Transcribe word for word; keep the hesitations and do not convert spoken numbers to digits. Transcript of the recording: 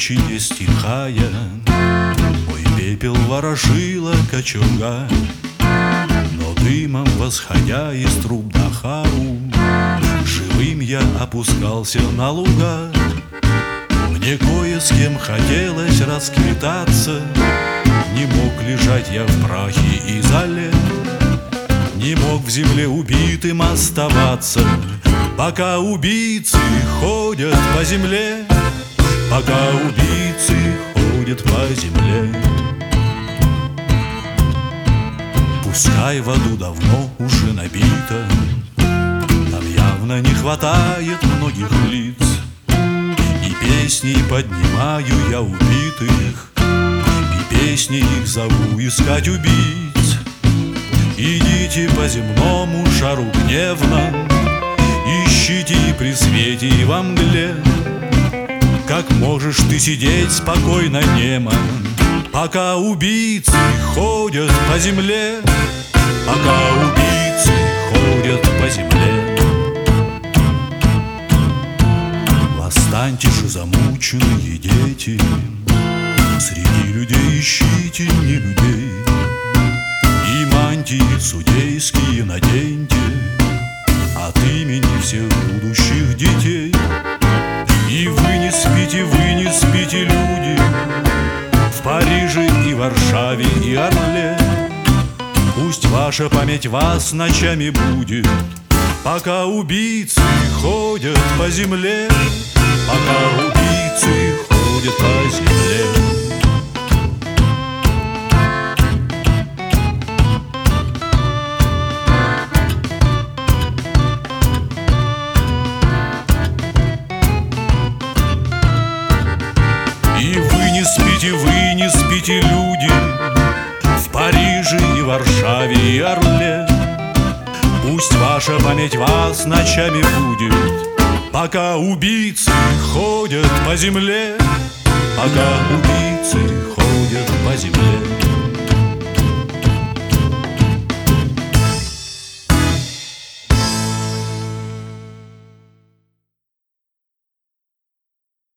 ночи стихая, мой пепел ворожила кочерга, но дымом восходя из труб Дахару, живым я опускался на луга. Мне кое с кем хотелось расквитаться, не мог лежать я в прахе и зале, не мог в земле убитым оставаться, пока убийцы ходят по земле, пока убийцы ходят по земле. Пускай в аду давно уже набито, там явно не хватает многих лиц, и песней поднимаю я убитых, и песней их зову искать убийц. Идите по земному шару гневно, ищите и при свете, и во мгле. Как можешь ты сидеть спокойно немо, пока убийцы ходят по земле, пока убийцы ходят по земле. Восстаньте же, замученные дети, среди людей ищите не людей, и мантии судейские наденьте от имени всех будущих детей. И вы не спите, вы не спите, люди, в Париже и Варшаве и Орле. Пусть ваша память вас ночами будет, пока убийцы ходят по земле, пока убийцы ходят по земле. Спите, вы не спите, люди, в Париже и Варшаве и Орле. Пусть ваша память вас ночами будет, пока убийцы ходят по земле, пока убийцы ходят по земле.